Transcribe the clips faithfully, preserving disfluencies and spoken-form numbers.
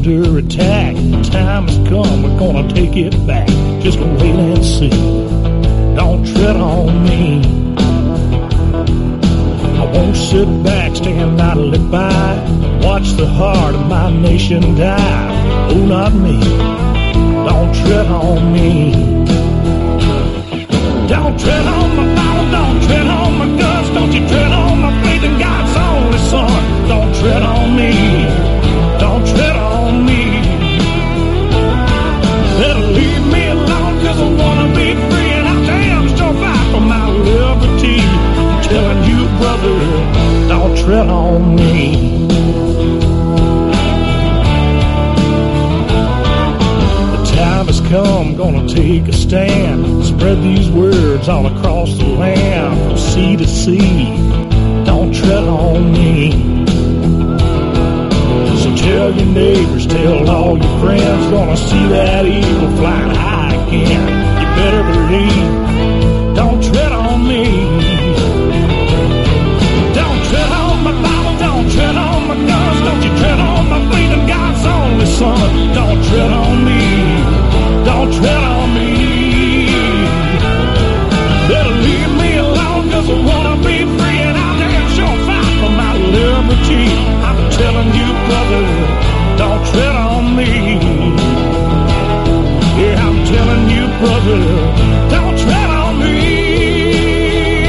under attack. The time has come, we're gonna take it back. Just wait and see. Don't tread on me. I won't sit back, stand idly by. Watch the heart of my nation die. Oh, not me. Don't tread on me. Don't tread on my Bible, don't tread on my guns. Don't you tread on my faith in God's only Son. Don't tread on me. Don't tread on me. Better leave me alone, cause I wanna be free. And I damn sure fight for my liberty. I'm telling you, brother, don't tread on me. The time has come, gonna take a stand. Spread these words all across the land, from sea to sea. Don't tread on me. Tell your neighbors, tell all your friends, gonna see that eagle flying high again. You better believe, don't tread on me. Don't tread on my Bible, don't tread on my guns. Don't you tread on my faith in God's only Son. Don't tread on me, don't tread on me. Better leave me alone, cause I wanna be free. And I'll damn sure fight for my liberty. I'm telling you, brother, don't tread on me. Yeah, I'm telling you, brother, don't tread on me.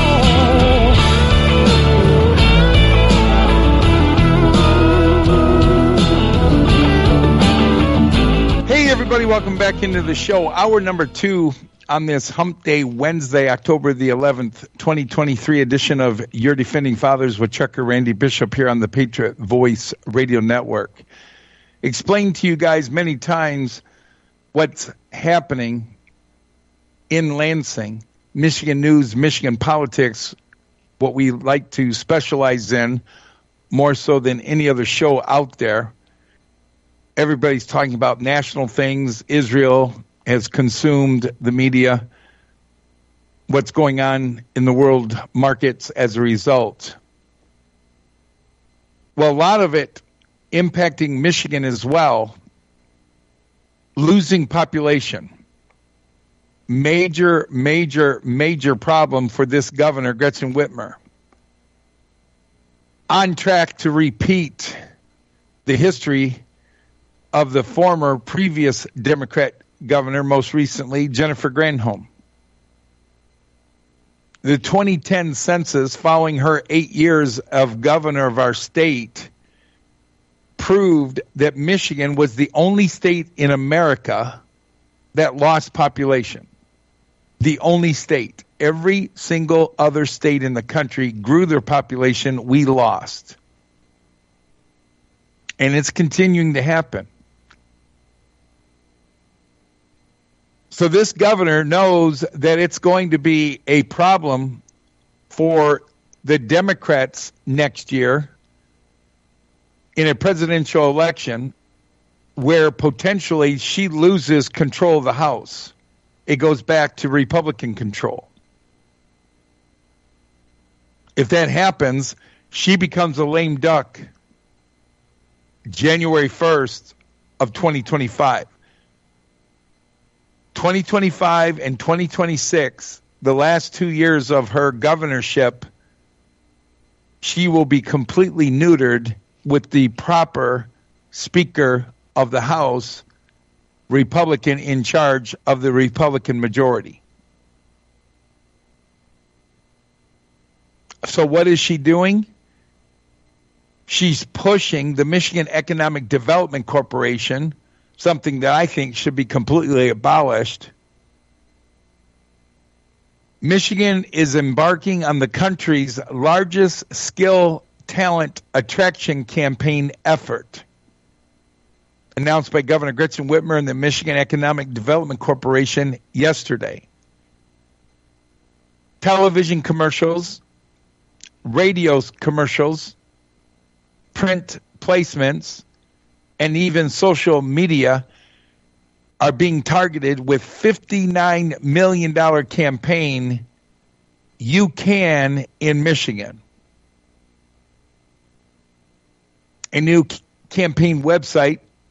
No. Hey, everybody, welcome back into the show. Hour number two on this Hump Day Wednesday, October the eleventh, twenty twenty-three edition of Your Defending Fathers with Chucker Randy Bishop here on the Patriot Voice Radio Network. Explained to you guys many times what's happening in Lansing, Michigan news, Michigan politics, what we like to specialize in more so than any other show out there. Everybody's talking about national things. Israel has consumed the media, what's going on in the world markets as a result. Well, a lot of it impacting Michigan as well. Losing population. Major, major, major problem for this governor, Gretchen Whitmer. On track to repeat the history of the former previous Democrat governor, most recently, Jennifer Granholm. The twenty ten census, following her eight years of governor of our state, proved that Michigan was the only state in America that lost population. The only state. Every single other state in the country grew their population. We lost. And it's continuing to happen. So this governor knows that it's going to be a problem for the Democrats next year in a presidential election where potentially she loses control of the House. It goes back to Republican control. If that happens, she becomes a lame duck January first of twenty twenty-five. twenty twenty-five and twenty twenty-six, the last two years of her governorship, she will be completely neutered with the proper Speaker of the House, Republican in charge of the Republican majority. So what is she doing? She's pushing the Michigan Economic Development Corporation, something that I think should be completely abolished. Michigan is embarking on the country's largest skill talent attraction campaign effort, announced by Governor Gretchen Whitmer and the Michigan Economic Development Corporation yesterday. Television commercials, radio commercials, print placements, and even social media are being targeted with fifty-nine million dollars campaign, You Can in Michigan. A new campaign website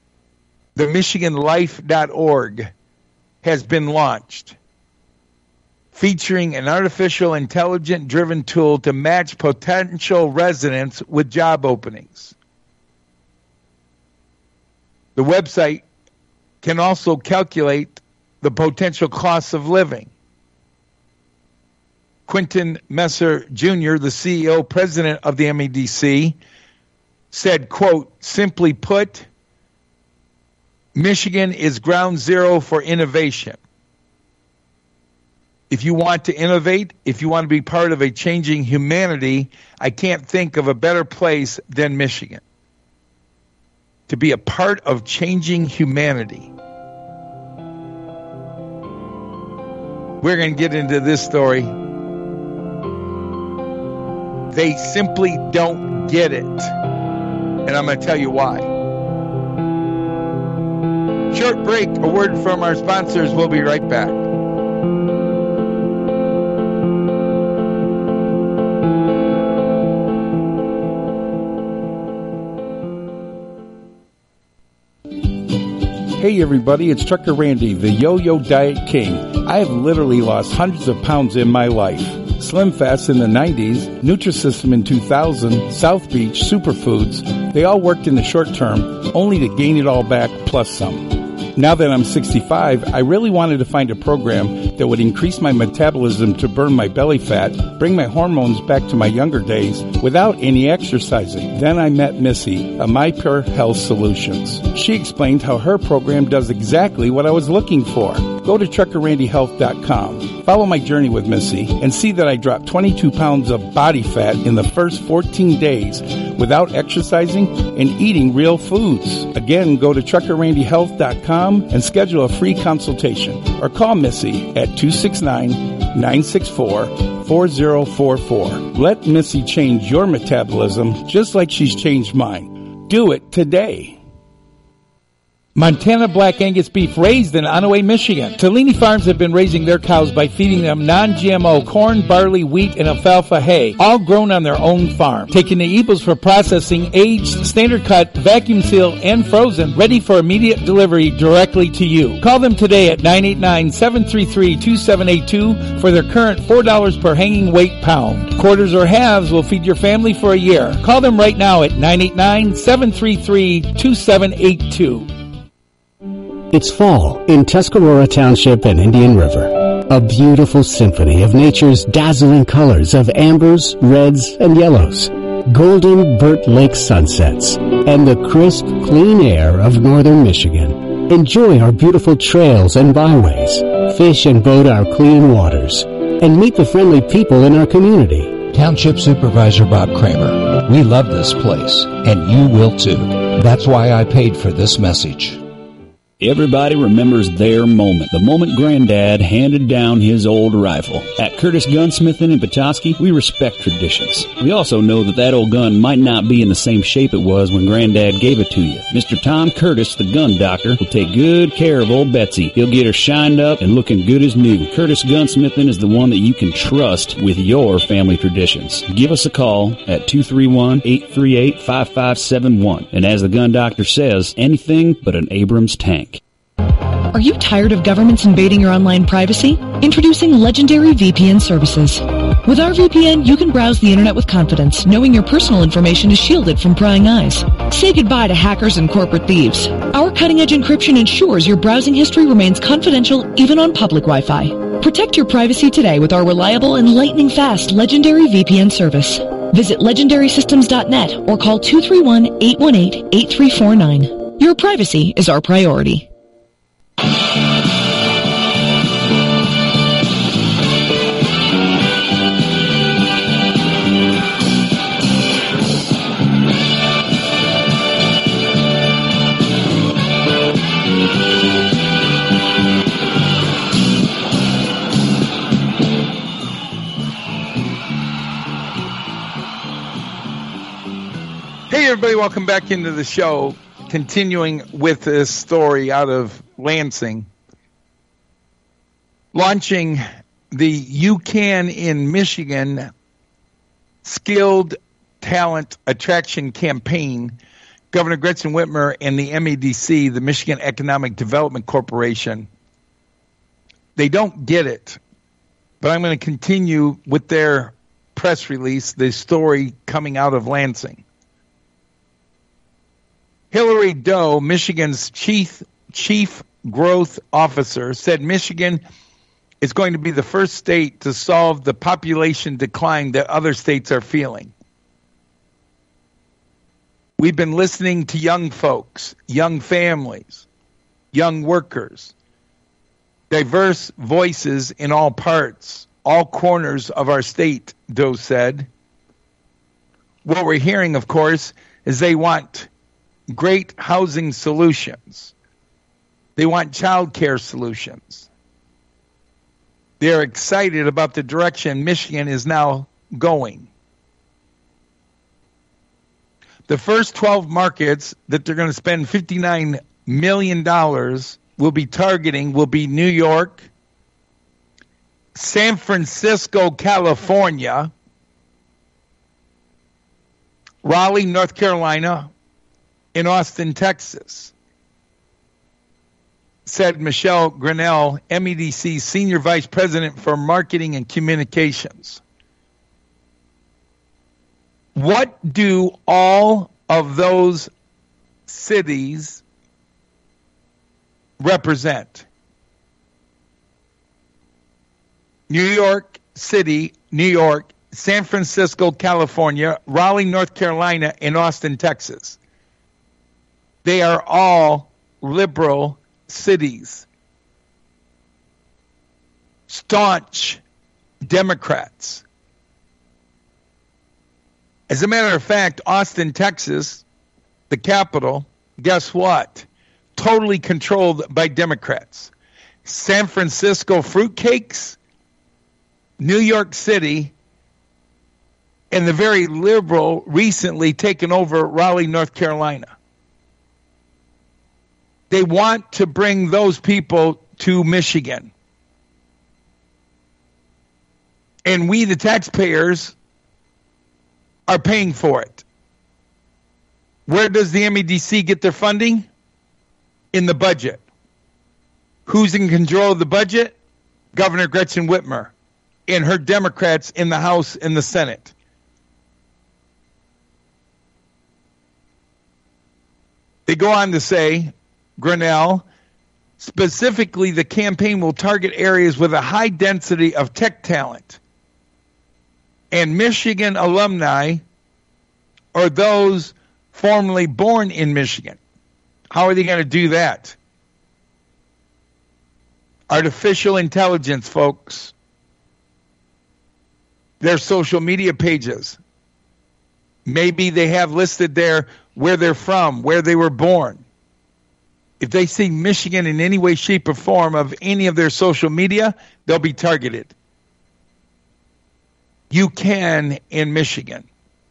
the Michigan Life dot org has been launched, featuring an artificial intelligence-driven tool to match potential residents with job openings. The website can also calculate the potential costs of living. Quentin Messer Junior, the C E O, president of the M E D C, said, quote, simply put, Michigan is ground zero for innovation. If you want to innovate, if you want to be part of a changing humanity, I can't think of a better place than Michigan to be a part of changing humanity. We're going to get into this story. They simply don't get it. And I'm going to tell you why. Short break, a word from our sponsors. We'll be right back. Hey everybody, it's Trucker Randy, the Yo-Yo Diet King. I have literally lost hundreds of pounds in my life. Slim Fast in the nineties, Nutrisystem in two thousand, South Beach, Superfoods, they all worked in the short term, only to gain it all back plus some. Now that I'm sixty-five, I really wanted to find a program that would increase my metabolism to burn my belly fat, bring my hormones back to my younger days without any exercising. Then I met Missy of MyPure Health Solutions. She explained how her program does exactly what I was looking for. Go to trucker randy health dot com. Follow my journey with Missy and see that I dropped twenty-two pounds of body fat in the first fourteen days without exercising and eating real foods. Again, go to trucker randy health dot com and schedule a free consultation or call Missy at two six nine, nine six four, four zero four four. Let Missy change your metabolism just like she's changed mine. Do it today. Montana Black Angus beef raised in Onaway, Michigan. Tolini Farms have been raising their cows by feeding them non-G M O corn, barley, wheat, and alfalfa hay, all grown on their own farm. Taking the eagles for processing, aged, standard cut, vacuum sealed, and frozen, ready for immediate delivery directly to you. Call them today at nine eight nine, seven three three, two seven eight two for their current four dollars per hanging weight pound. Quarters or halves will feed your family for a year. Call them right now at nine eight nine, seven three three, two seven eight two. It's fall in Tuscarora Township and Indian River. A beautiful symphony of nature's dazzling colors of ambers, reds, and yellows. Golden Burt Lake sunsets and the crisp, clean air of northern Michigan. Enjoy our beautiful trails and byways. Fish and boat our clean waters. And meet the friendly people in our community. Township Supervisor Bob Kramer. We love this place, and you will too. That's why I paid for this message. Everybody remembers their moment, the moment Granddad handed down his old rifle. At Curtis Gunsmithing in Petoskey, we respect traditions. We also know that that old gun might not be in the same shape it was when Granddad gave it to you. Mister Tom Curtis, the gun doctor, will take good care of old Betsy. He'll get her shined up and looking good as new. Curtis Gunsmithing is the one that you can trust with your family traditions. Give us a call at two three one, eight three eight, five five seven one. And as the gun doctor says, anything but an Abrams tank. Are you tired of governments invading your online privacy? Introducing Legendary V P N services. With our V P N, you can browse the internet with confidence, knowing your personal information is shielded from prying eyes. Say goodbye to hackers and corporate thieves. Our cutting-edge encryption ensures your browsing history remains confidential even on public Wi-Fi. Protect your privacy today with our reliable and lightning-fast Legendary V P N service. Visit legendary systems dot net or call two three one, eight one eight, eight three four nine. Your privacy is our priority. Hey, everybody, welcome back into the show. Continuing with this story out of Lansing. Launching the You Can in Michigan Skilled Talent Attraction Campaign Governor Gretchen Whitmer and the M E D C, the Michigan Economic Development Corporation, they don't get it. But I'm going to continue with their press release, the story coming out of Lansing. Hillary Doe, Michigan's chief chief growth officer, said Michigan is going to be the first state to solve the population decline that other states are feeling. We've been listening to young folks, young families, young workers, diverse voices in all parts, all corners of our state, Doe said. What we're hearing, of course, is they want great housing solutions. They want child care solutions. They're excited about the direction Michigan is now going. The first twelve markets that they're going to spend fifty-nine million dollars will be targeting will be New York, San Francisco, California, Raleigh, North Carolina, and Austin, Texas, said Michelle Grinnell, M E D C Senior Vice President for Marketing and Communications. What do all of those cities represent? New York City, New York, San Francisco, California, Raleigh, North Carolina, and Austin, Texas. They are all liberal cities. Staunch Democrats. As a matter of fact, Austin, Texas, the capital, guess what? Totally controlled by Democrats. San Francisco fruitcakes, New York City, and the very liberal recently taken over Raleigh, North Carolina. They want to bring those people to Michigan. And we, the taxpayers, are paying for it. Where does the M E D C get their funding? In the budget. Who's in control of the budget? Governor Gretchen Whitmer and her Democrats in the House and the Senate. They go on to say, Grinnell, specifically the campaign will target areas with a high density of tech talent and Michigan alumni or those formerly born in Michigan. How are they going to do that? Artificial intelligence, folks. Their social media pages. Maybe they have listed there where they're from, where they were born. If they see Michigan in any way, shape, or form of any of their social media, they'll be targeted. You can in Michigan.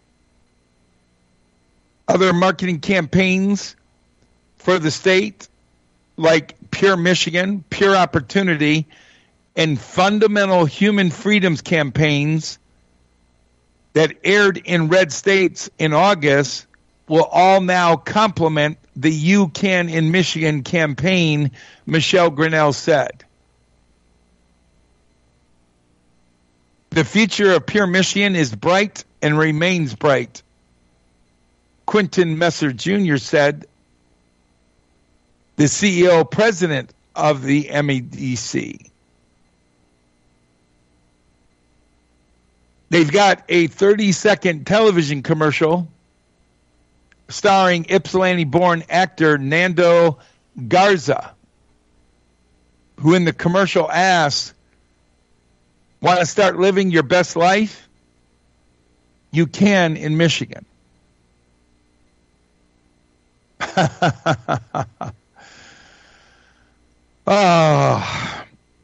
Other marketing campaigns for the state, like Pure Michigan, Pure Opportunity, and fundamental human freedoms campaigns that aired in red states in August, will all now complement the You Can in Michigan campaign, Michelle Grinnell said. The future of Pure Michigan is bright and remains bright. Quentin Messer Junior said, the C E O president of the M E D C. They've got a thirty-second television commercial starring Ypsilanti-born actor Nando Garza, who in the commercial asks, want to start living your best life? You can in Michigan. Oh.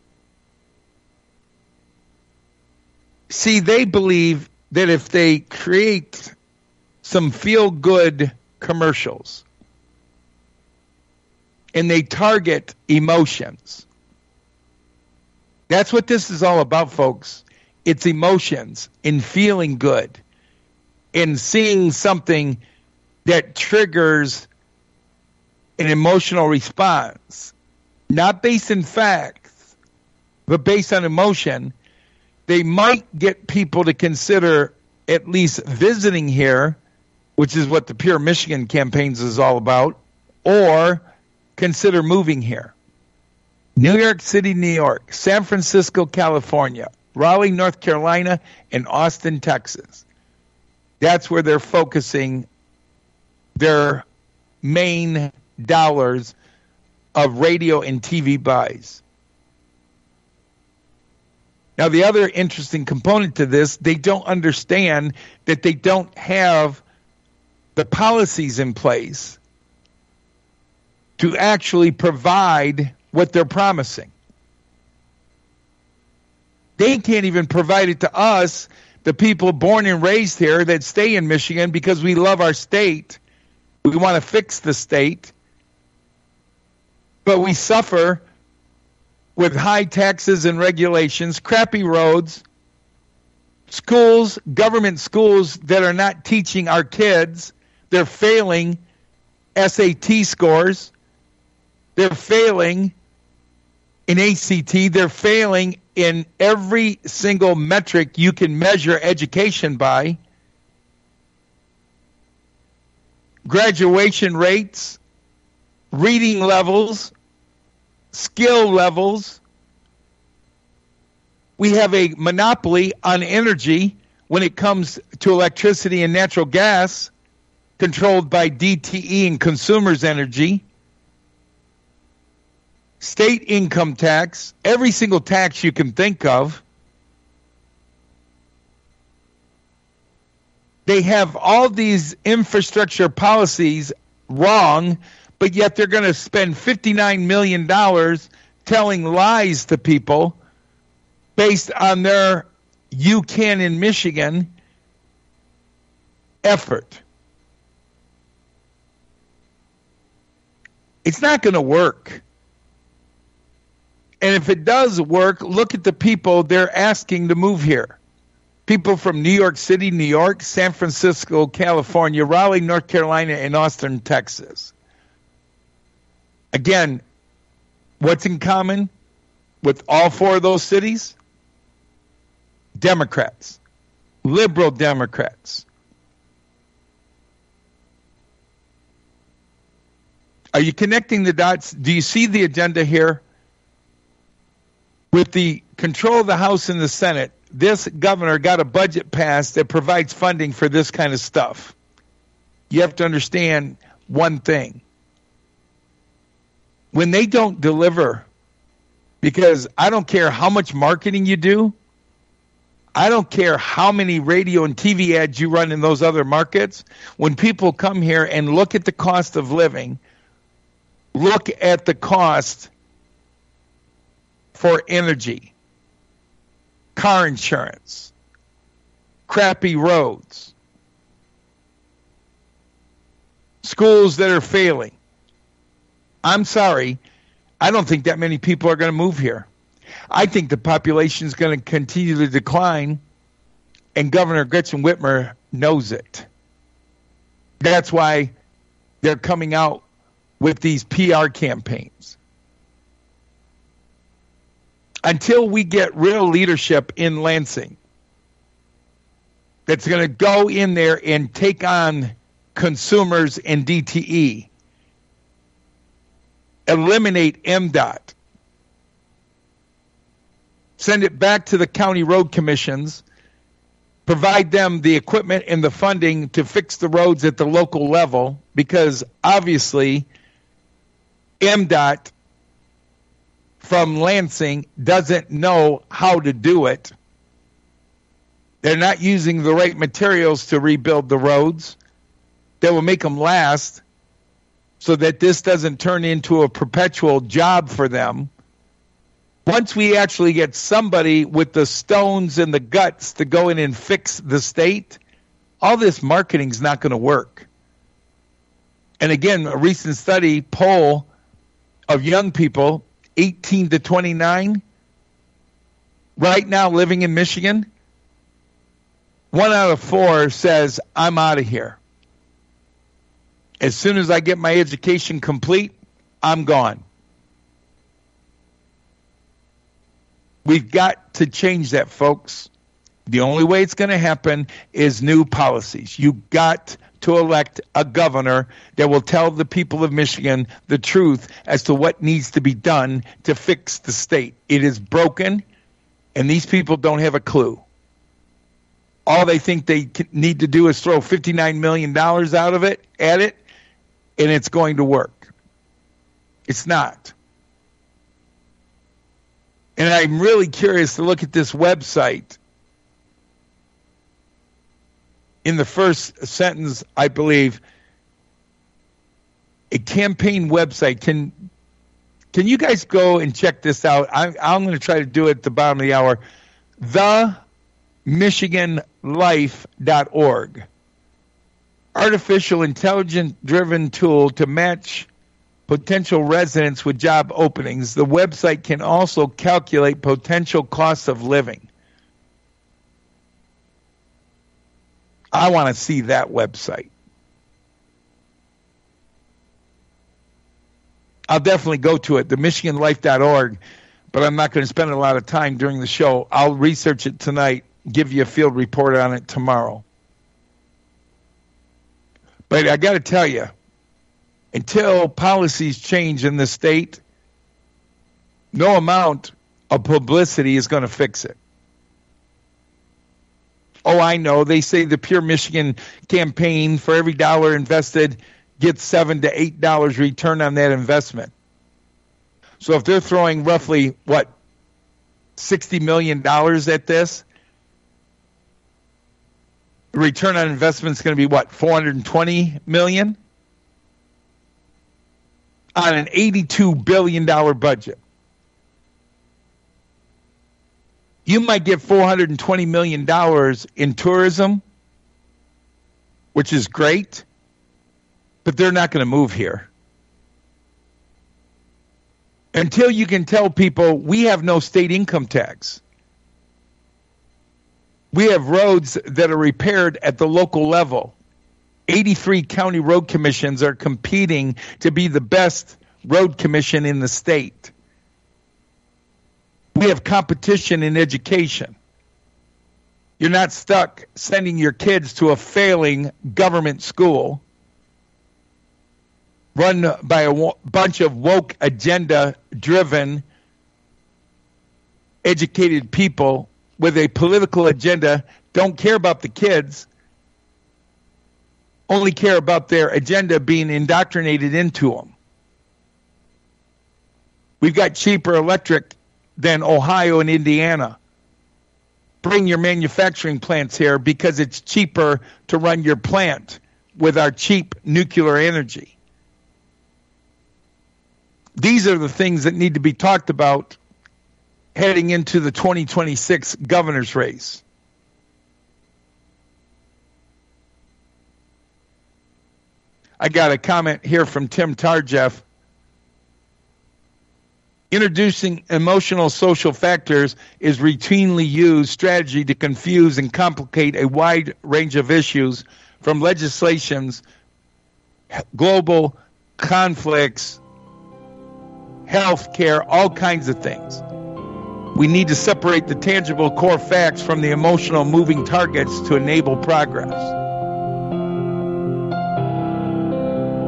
See, they believe that if they create some feel-good commercials and they target emotions, that's what this is all about, folks. It's emotions and feeling good and seeing something that triggers an emotional response, not based in facts, but based on emotion, they might get people to consider at least visiting here, which is what the Pure Michigan campaigns is all about, or consider moving here. New York City, New York, San Francisco, California, Raleigh, North Carolina, and Austin, Texas. That's where they're focusing their main dollars of radio and T V buys. Now, the other interesting component to this, they don't understand that they don't have the policies in place to actually provide what they're promising. They can't even provide it to us, the people born and raised here that stay in Michigan because we love our state. We want to fix the state. But we suffer with high taxes and regulations, crappy roads, schools, government schools that are not teaching our kids. They're failing S A T scores. They're failing in A C T. They're failing in every single metric you can measure education by. Graduation rates, reading levels, skill levels. We have a monopoly on energy when it comes to electricity and natural gas, controlled by D T E and Consumers Energy. State income tax, every single tax you can think of. They have all these infrastructure policies wrong, but yet they're going to spend fifty-nine million dollars telling lies to people based on their You Can in Michigan effort. It's not going to work. And if it does work, look at the people they're asking to move here. People from New York City, New York, San Francisco, California, Raleigh, North Carolina, and Austin, Texas. Again, what's in common with all four of those cities? Democrats, liberal Democrats. Are you connecting the dots? Do you see the agenda here? With the control of the House and the Senate, this governor got a budget passed that provides funding for this kind of stuff. You have to understand one thing. When they don't deliver, because I don't care how much marketing you do, I don't care how many radio and T V ads you run in those other markets, when people come here and look at the cost of living, look at the cost for energy, car insurance, crappy roads, schools that are failing. I'm sorry, I don't think that many people are going to move here. I think the population is going to continue to decline, and Governor Gretchen Whitmer knows it. That's why they're coming out with these P R campaigns. Until we get real leadership in Lansing that's going to go in there and take on Consumers and D T E, eliminate M DOT, send it back to the county road commissions, provide them the equipment and the funding to fix the roads at the local level, because obviously M DOT from Lansing doesn't know how to do it. They're not using the right materials to rebuild the roads that will make them last, so that this doesn't turn into a perpetual job for them. Once we actually get somebody with the stones and the guts to go in and fix the state, all this marketing is not going to work. And again, a recent study poll of young people, eighteen to twenty-nine, right now living in Michigan, one out of four says, I'm out of here. As soon as I get my education complete, I'm gone. We've got to change that, folks. The only way it's going to happen is new policies. You got to elect a governor that will tell the people of Michigan the truth as to what needs to be done to fix the state. It is broken, and these people don't have a clue. All they think they need to do is throw fifty-nine million dollars out of it, at it, and it's going to work. It's not. And I'm really curious to look at this website. In the first sentence, I believe, a campaign website. Can can you guys go and check this out? I, I'm going to try to do it at the bottom of the hour. the michigan life dot org. Artificial intelligence-driven tool to match potential residents with job openings. The website can also calculate potential costs of living. I want to see that website. I'll definitely go to it, the michigan life dot org, but I'm not going to spend a lot of time during the show. I'll research it tonight, give you a field report on it tomorrow. But I got to tell you, until policies change in the state, no amount of publicity is going to fix it. Oh, I know. They say the Pure Michigan campaign, for every dollar invested, gets seven to eight dollars return on that investment. So if they're throwing roughly, what, sixty million dollars at this, the return on investment is going to be, what, four hundred twenty million dollars? On an eighty-two billion dollars budget. You might get four hundred twenty million dollars in tourism, which is great, but they're not going to move here. Until you can tell people we have no state income tax. We have roads that are repaired at the local level. eighty-three county road commissions are competing to be the best road commission in the state. We have competition in education. You're not stuck sending your kids to a failing government school run by a w- bunch of woke agenda-driven, educated people with a political agenda, don't care about the kids, only care about their agenda being indoctrinated into them. We've got cheaper electric than Ohio and Indiana. Bring your manufacturing plants here because it's cheaper to run your plant with our cheap nuclear energy. These are the things that need to be talked about heading into the twenty twenty-six governor's race. I got a comment here from Tim Tarjeff. Introducing emotional social factors is routinely used strategy to confuse and complicate a wide range of issues, from legislations, global conflicts, health care, all kinds of things. We need to separate the tangible core facts from the emotional moving targets to enable progress.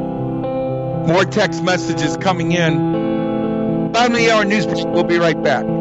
More text messages coming in. Bottom of the hour news. We'll be right back.